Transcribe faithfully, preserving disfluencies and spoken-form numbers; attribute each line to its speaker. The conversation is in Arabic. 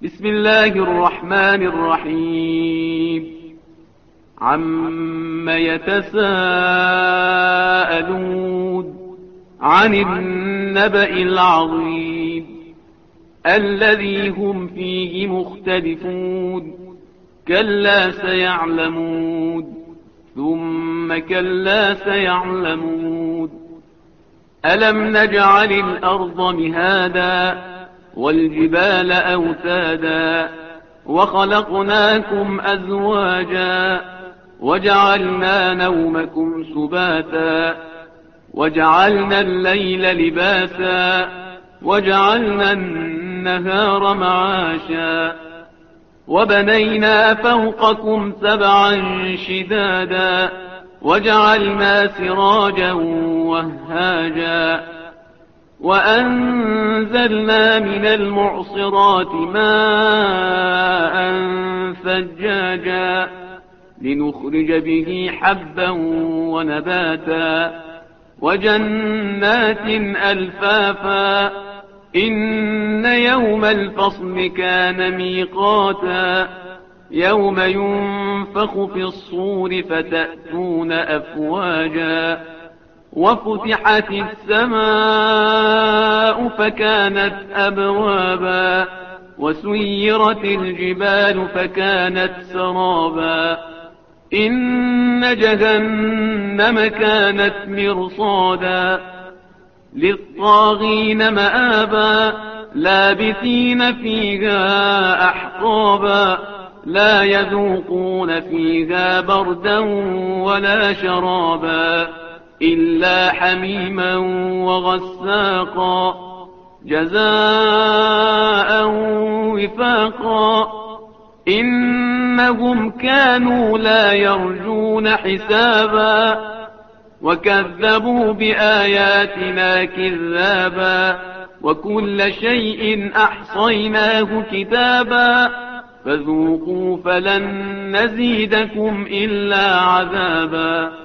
Speaker 1: بسم الله الرحمن الرحيم عم يتساءلون عن النبأ العظيم الذي هم فيه مختلفون كلا سيعلمون ثم كلا سيعلمون ألم نجعل الأرض مهادا والجبال أوتادا وخلقناكم أزواجا وجعلنا نومكم سباتا وجعلنا الليل لباسا وجعلنا النهار معاشا وبنينا فوقكم سبعا شدادا وجعلنا سراجا وهاجا وأنزلنا من المعصرات ماء ثجاجا لنخرج به حبا ونباتا وجنات ألفافا إن يوم الفصل كان ميقاتا يوم ينفخ في الصور فتأتون أفواجا وفتحت السماء فكانت أبوابا وسيرت الجبال فكانت سرابا إن جهنم كانت مرصادا للطاغين مآبا لابثين فيها أحقابا لا يذوقون فيها بردا ولا شرابا إلا حميما وغساقا جزاء وفاقا إنهم كانوا لا يرجون حسابا وكذبوا بآياتنا كذابا وكل شيء أحصيناه كتابا فذوقوا فلن نزيدكم إلا عذابا